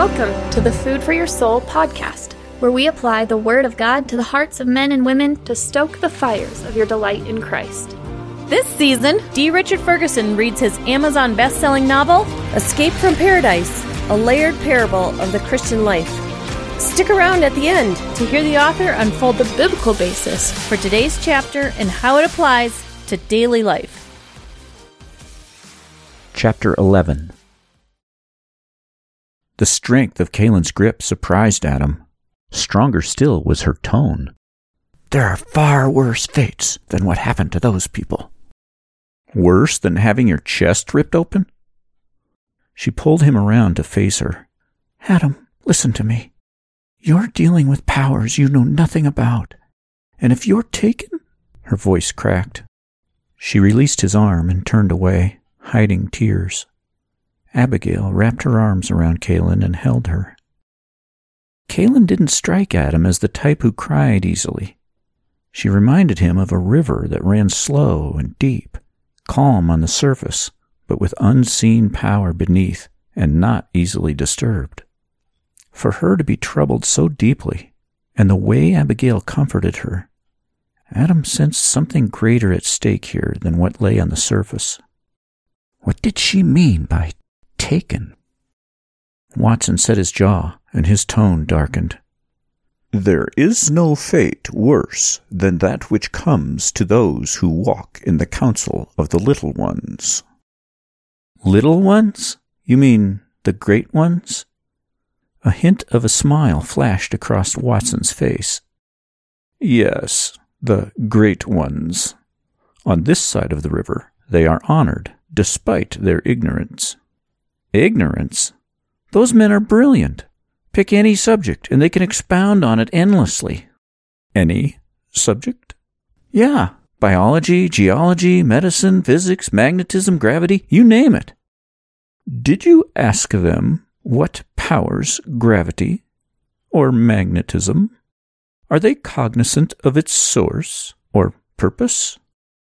Welcome to the Food for Your Soul podcast, where we apply the Word of God to the hearts of men and women to stoke the fires of your delight in Christ. This season, D. Richard Ferguson reads his Amazon best-selling novel, Escape from Paradise, a layered parable of the Christian life. Stick around at the end to hear the author unfold the biblical basis for today's chapter and how it applies to daily life. Chapter 11. The strength of Kaylin's grip surprised Adam. Stronger still was her tone. There are far worse fates than what happened to those people. Worse than having your chest ripped open? She pulled him around to face her. Adam, listen to me. You're dealing with powers you know nothing about. And if you're taken... Her voice cracked. She released his arm and turned away, hiding tears. Abigail wrapped her arms around Kaylin and held her. Kaylin didn't strike Adam as the type who cried easily. She reminded him of a river that ran slow and deep, calm on the surface, but with unseen power beneath and not easily disturbed. For her to be troubled so deeply, and the way Abigail comforted her, Adam sensed something greater at stake here than what lay on the surface. What did she mean by taken? Watson set his jaw, and his tone darkened. There is no fate worse than that which comes to those who walk in the counsel of the little ones. Little ones? You mean the great ones? A hint of a smile flashed across Watson's face. Yes, the great ones. On this side of the river, they are honored, despite their ignorance. Ignorance? Those men are brilliant. Pick any subject, and they can expound on it endlessly. Any subject? Yeah, biology, geology, medicine, physics, magnetism, gravity, you name it. Did you ask them what powers gravity or magnetism? Are they cognizant of its source or purpose?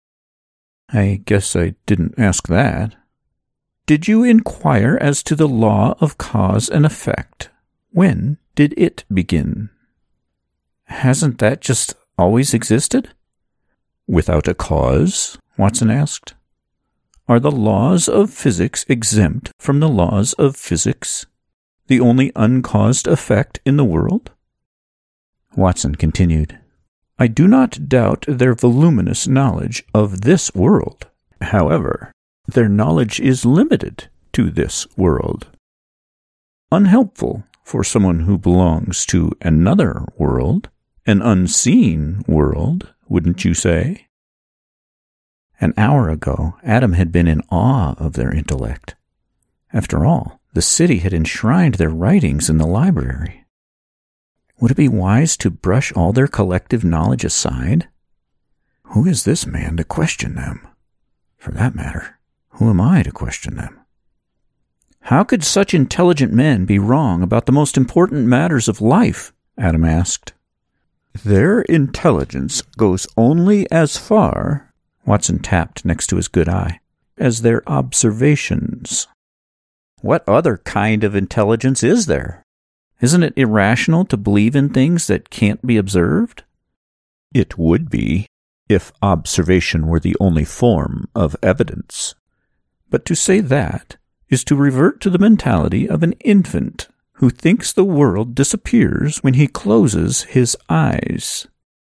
I guess I didn't ask that. Did you inquire as to the law of cause and effect? When did it begin? Hasn't that just always existed? Without a cause? Watson asked. Are the laws of physics exempt from the laws of physics? The only uncaused effect in the world? Watson continued. I do not doubt their voluminous knowledge of this world. However, their knowledge is limited to this world. Unhelpful for someone who belongs to another world, an unseen world, wouldn't you say? An hour ago, Adam had been in awe of their intellect. After all, the city had enshrined their writings in the library. Would it be wise to brush all their collective knowledge aside? Who is this man to question them? For that matter, who am I to question them? How could such intelligent men be wrong about the most important matters of life? Adam asked. Their intelligence goes only as far, Watson tapped next to his good eye, as their observations. What other kind of intelligence is there? Isn't it irrational to believe in things that can't be observed? It would be, if observation were the only form of evidence. But to say that is to revert to the mentality of an infant who thinks the world disappears when he closes his eyes.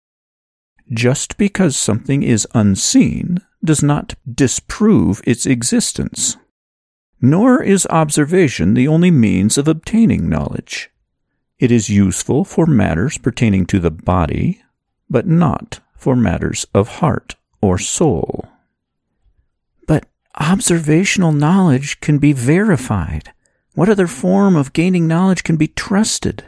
Just because something is unseen does not disprove its existence. Nor is observation the only means of obtaining knowledge. It is useful for matters pertaining to the body, but not for matters of heart or soul. But observational knowledge can be verified. What other form of gaining knowledge can be trusted?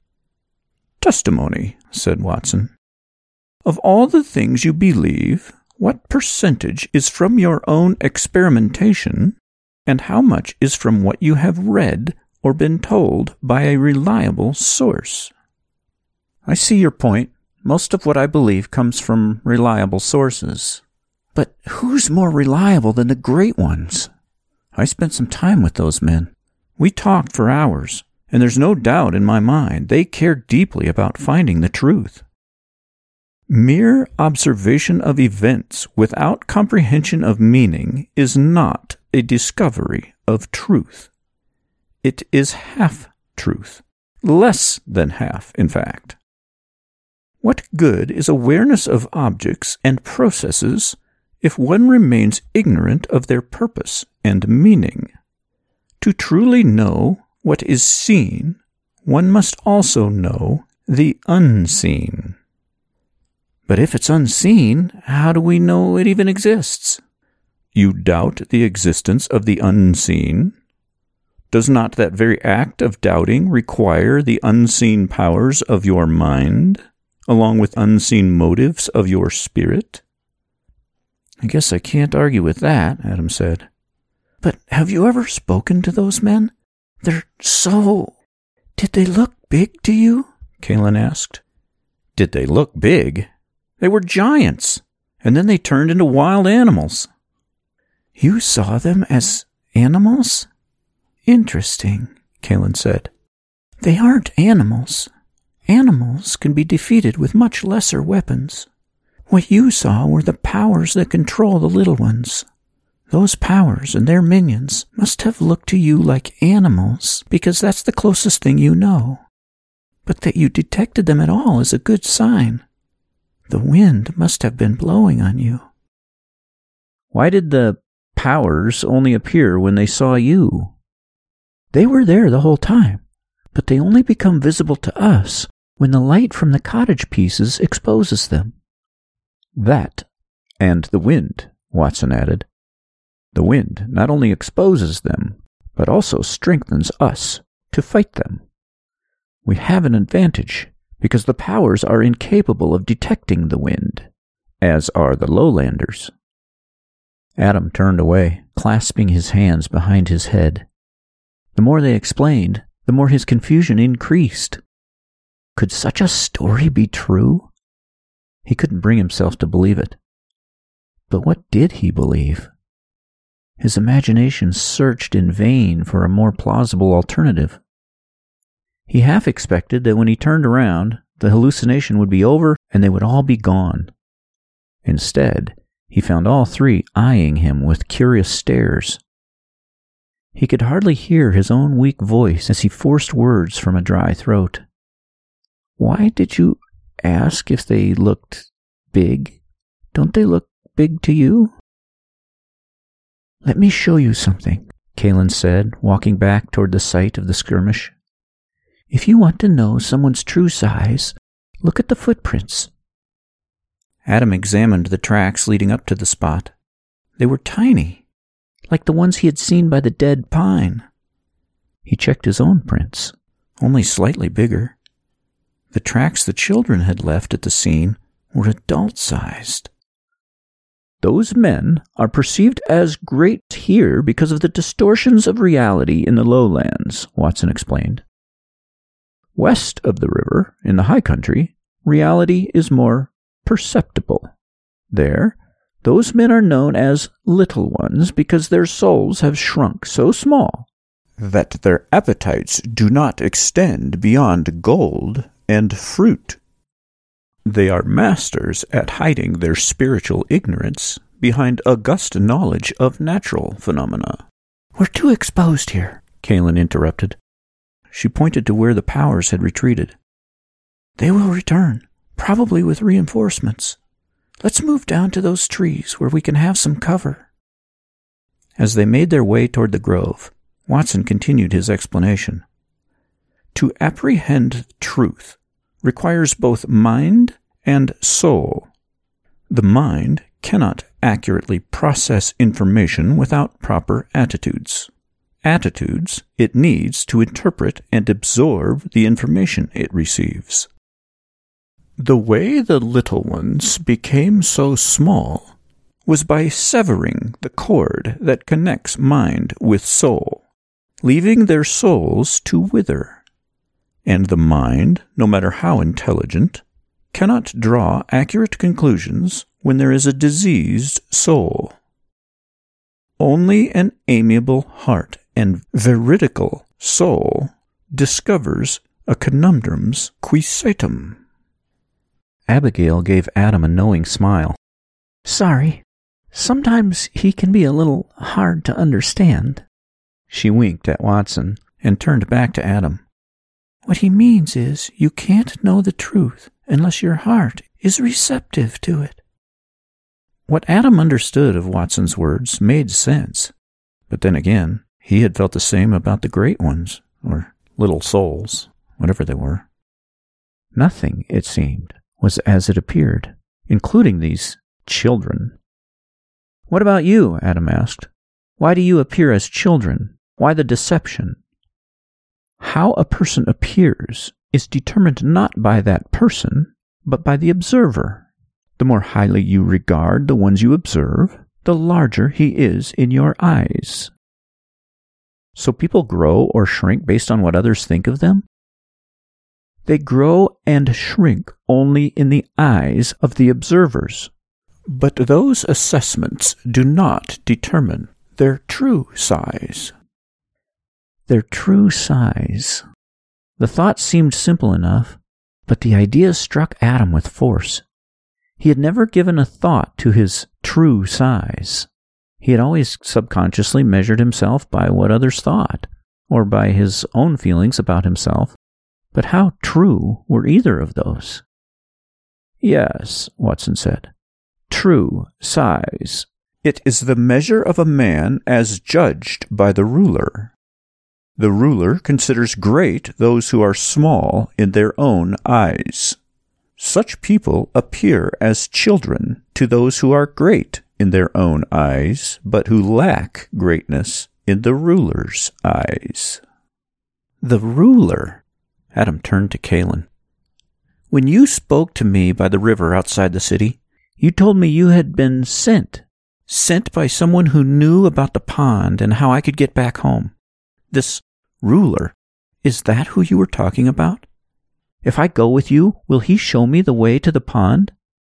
Testimony, said Watson. Of all the things you believe, what percentage is from your own experimentation, and how much is from what you have read or been told by a reliable source? I see your point. Most of what I believe comes from reliable sources. But who's more reliable than the great ones? I spent some time with those men. We talked for hours, and there's no doubt in my mind they care deeply about finding the truth. Mere observation of events without comprehension of meaning is not a discovery of truth. It is half-truth, less than half, in fact. What good is awareness of objects and processes if one remains ignorant of their purpose and meaning? To truly know what is seen, one must also know the unseen. But if it's unseen, how do we know it even exists? You doubt the existence of the unseen? Does not that very act of doubting require the unseen powers of your mind, along with unseen motives of your spirit? I guess I can't argue with that, Adam said. But have you ever spoken to those men? They're so... Did they look big to you? Kaylin asked. Did they look big? They were giants, and then they turned into wild animals. You saw them as animals? Interesting, Kaylin said. They aren't animals. Animals can be defeated with much lesser weapons. What you saw were the powers that control the little ones. Those powers and their minions must have looked to you like animals because that's the closest thing you know. But that you detected them at all is a good sign. The wind must have been blowing on you. Why did the powers only appear when they saw you? They were there the whole time, but they only become visible to us when the light from the cottage pieces exposes them. That, and the wind, Watson added. The wind not only exposes them, but also strengthens us to fight them. We have an advantage, because the powers are incapable of detecting the wind, as are the lowlanders. Adam turned away, clasping his hands behind his head. The more they explained, the more his confusion increased. Could such a story be true? He couldn't bring himself to believe it. But what did he believe? His imagination searched in vain for a more plausible alternative. He half expected that when he turned around, the hallucination would be over and they would all be gone. Instead, he found all three eyeing him with curious stares. He could hardly hear his own weak voice as he forced words from a dry throat. Why did you ask if they looked big? Don't they look big to you? Let me show you something, Kaylin said, walking back toward the site of the skirmish. If you want to know someone's true size, look at the footprints. Adam examined the tracks leading up to the spot. They were tiny, like the ones he had seen by the dead pine. He checked his own prints, only slightly bigger. The tracks the children had left at the scene were adult-sized. Those men are perceived as great here because of the distortions of reality in the lowlands, Watson explained. West of the river, in the high country, reality is more perceptible. There, those men are known as little ones because their souls have shrunk so small that their appetites do not extend beyond gold and fruit. They are masters at hiding their spiritual ignorance behind august knowledge of natural phenomena. We're too exposed here, Kaylin interrupted. She pointed to where the powers had retreated. They will return, probably with reinforcements. Let's move down to those trees where we can have some cover. As they made their way toward the grove, Watson continued his explanation. To apprehend truth requires both mind and soul. The mind cannot accurately process information without proper attitudes. Attitudes it needs to interpret and absorb the information it receives. The way the little ones became so small was by severing the cord that connects mind with soul, leaving their souls to wither. And the mind, no matter how intelligent, cannot draw accurate conclusions when there is a diseased soul. Only an amiable heart and veridical soul discovers a conundrum's quicitum. Abigail gave Adam a knowing smile. Sorry, sometimes he can be a little hard to understand. She winked at Watson and turned back to Adam. What he means is you can't know the truth unless your heart is receptive to it. What Adam understood of Watson's words made sense. But then again, he had felt the same about the great ones, or little souls, whatever they were. Nothing, it seemed, was as it appeared, including these children. What about you? Adam asked. Why do you appear as children? Why the deception? How a person appears is determined not by that person, but by the observer. The more highly you regard the ones you observe, the larger he is in your eyes. So people grow or shrink based on what others think of them? They grow and shrink only in the eyes of the observers. But those assessments do not determine their true size. Their true size. The thought seemed simple enough, but the idea struck Adam with force. He had never given a thought to his true size. He had always subconsciously measured himself by what others thought, or by his own feelings about himself. But how true were either of those? Yes, Watson said. True size. It is the measure of a man as judged by the ruler. The ruler considers great those who are small in their own eyes. Such people appear as children to those who are great in their own eyes, but who lack greatness in the ruler's eyes. The ruler? Adam turned to Kaylin. When you spoke to me by the river outside the city, you told me you had been sent by someone who knew about the pond and how I could get back home. This ruler, is that who you were talking about? If I go with you, will he show me the way to the pond?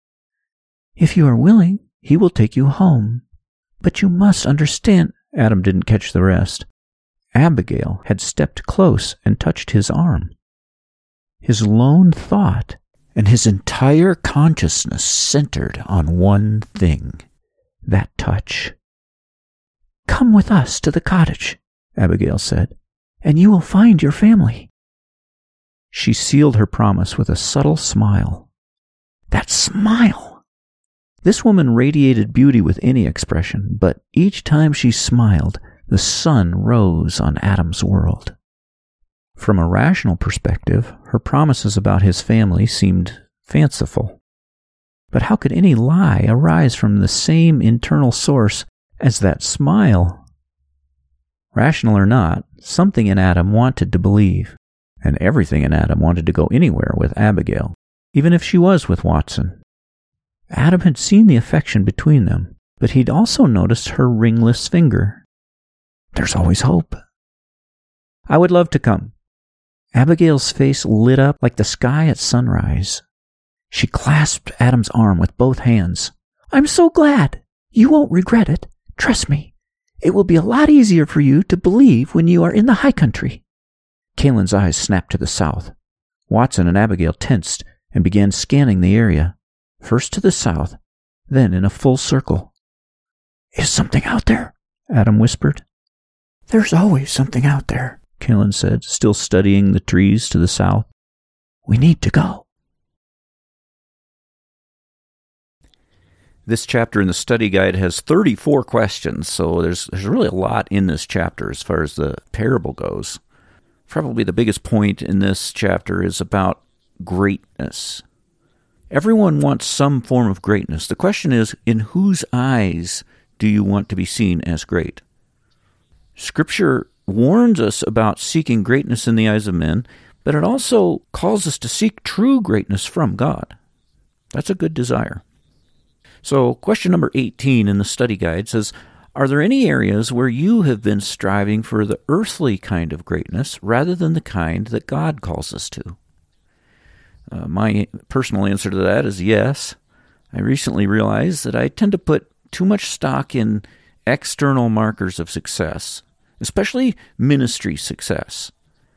If you are willing, he will take you home. But you must understand. Adam didn't catch the rest. Abigail had stepped close and touched his arm. His lone thought and his entire consciousness centered on one thing, that touch. Come with us to the cottage, Abigail said, and you will find your family. She sealed her promise with a subtle smile. That smile! This woman radiated beauty with any expression, but each time she smiled, the sun rose on Adam's world. From a rational perspective, her promises about his family seemed fanciful. But how could any lie arise from the same internal source as that smile? Rational or not, something in Adam wanted to believe. And everything in Adam wanted to go anywhere with Abigail, even if she was with Watson. Adam had seen the affection between them, but he'd also noticed her ringless finger. There's always hope. I would love to come. Abigail's face lit up like the sky at sunrise. She clasped Adam's arm with both hands. I'm so glad. You won't regret it. Trust me. It will be a lot easier for you to believe when you are in the high country. Kaylin's eyes snapped to the south. Watson and Abigail tensed and began scanning the area, first to the south, then in a full circle. Is something out there? Adam whispered. There's always something out there, Kaylin said, still studying the trees to the south. We need to go. This chapter in the study guide has 34 questions, so there's really a lot in this chapter as far as the parable goes. Probably the biggest point in this chapter is about greatness. Everyone wants some form of greatness. The question is, in whose eyes do you want to be seen as great? Scripture warns us about seeking greatness in the eyes of men, but it also calls us to seek true greatness from God. That's a good desire. So, question number 18 in the study guide says, are there any areas where you have been striving for the earthly kind of greatness rather than the kind that God calls us to? My personal answer to that is yes. I recently realized that I tend to put too much stock in external markers of success, especially ministry success.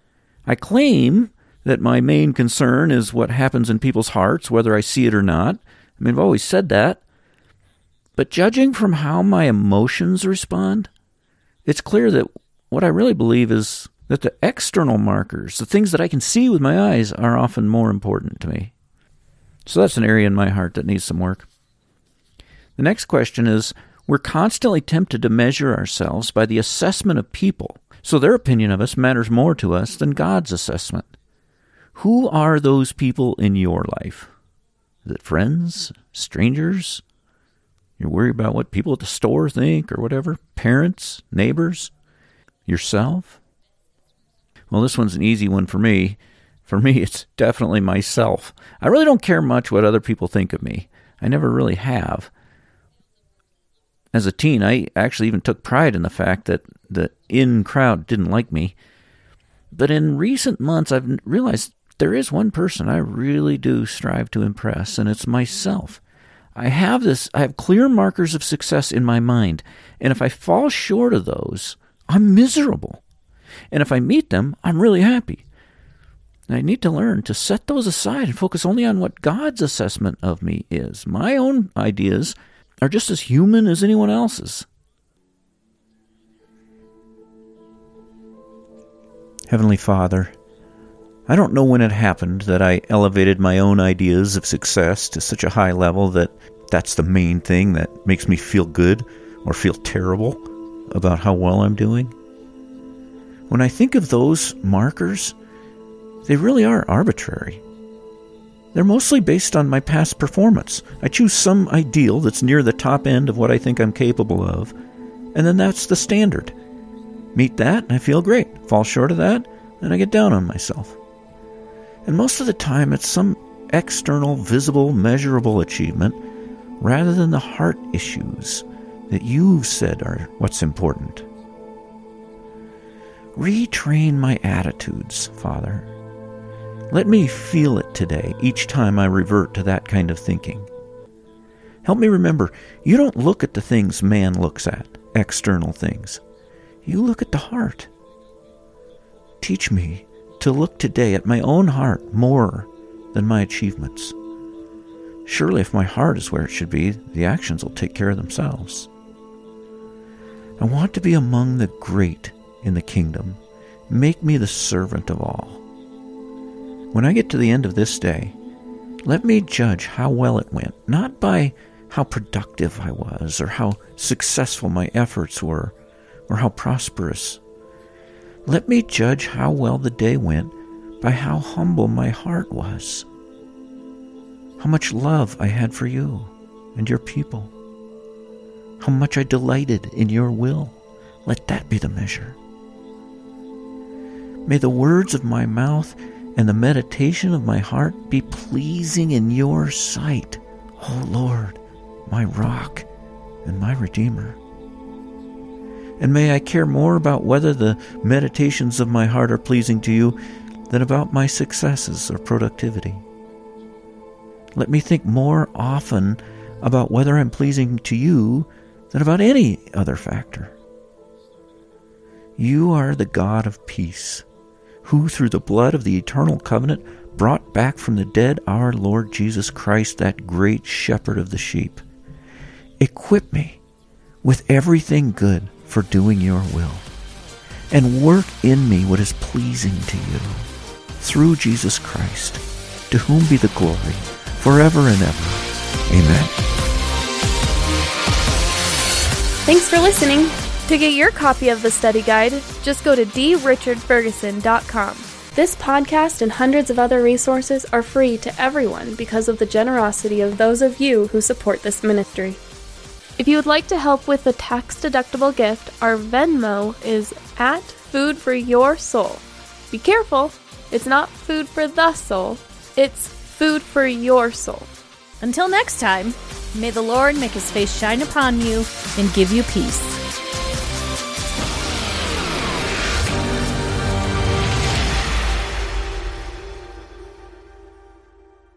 I claim that my main concern is what happens in people's hearts, whether I see it or not. I mean, I've always said that. But judging from how my emotions respond, it's clear that what I really believe is that the external markers, the things that I can see with my eyes, are often more important to me. So that's an area in my heart that needs some work. The next question is, we're constantly tempted to measure ourselves by the assessment of people, so their opinion of us matters more to us than God's assessment. Who are those people in your life? Is it friends? Strangers? You're worried about what people at the store think or whatever? Parents? Neighbors? Yourself? Well, this one's an easy one for me. For me, it's definitely myself. I really don't care much what other people think of me. I never really have. As a teen, I actually even took pride in the fact that the in crowd didn't like me. But in recent months, I've realized there is one person I really do strive to impress, and it's myself. I have clear markers of success in my mind, and if I fall short of those, I'm miserable. And if I meet them, I'm really happy. I need to learn to set those aside and focus only on what God's assessment of me is. My own ideas are just as human as anyone else's. Heavenly Father, I don't know when it happened that I elevated my own ideas of success to such a high level that that's the main thing that makes me feel good or feel terrible about how well I'm doing. When I think of those markers, they really are arbitrary. They're mostly based on my past performance. I choose some ideal that's near the top end of what I think I'm capable of, and then that's the standard. Meet that, and I feel great. Fall short of that, and I get down on myself. And most of the time, it's some external, visible, measurable achievement rather than the heart issues that you've said are what's important. Retrain my attitudes, Father. Let me feel it today each time I revert to that kind of thinking. Help me remember, you don't look at the things man looks at, external things. You look at the heart. Teach me to look today at my own heart more than my achievements. Surely if my heart is where it should be, the actions will take care of themselves. I want to be among the great in the kingdom. Make me the servant of all. When I get to the end of this day, let me judge how well it went, not by how productive I was or how successful my efforts were or how prosperous. Let me judge how well the day went by how humble my heart was, how much love I had for you and your people, how much I delighted in your will. Let that be the measure. May the words of my mouth and the meditation of my heart be pleasing in your sight, O Lord, my rock and my Redeemer. And may I care more about whether the meditations of my heart are pleasing to you than about my successes or productivity. Let me think more often about whether I'm pleasing to you than about any other factor. You are the God of peace, who through the blood of the eternal covenant brought back from the dead our Lord Jesus Christ, that great shepherd of the sheep. Equip me with everything good for doing your will, and work in me what is pleasing to you, through Jesus Christ, to whom be the glory forever and ever. Amen. Thanks for listening. To get your copy of the study guide, just go to drichardferguson.com. This podcast and hundreds of other resources are free to everyone because of the generosity of those of you who support this ministry. If you would like to help with the tax-deductible gift, our Venmo is @foodforyoursoul. Be careful, it's not food for the soul, it's food for your soul. Until next time, may the Lord make his face shine upon you and give you peace.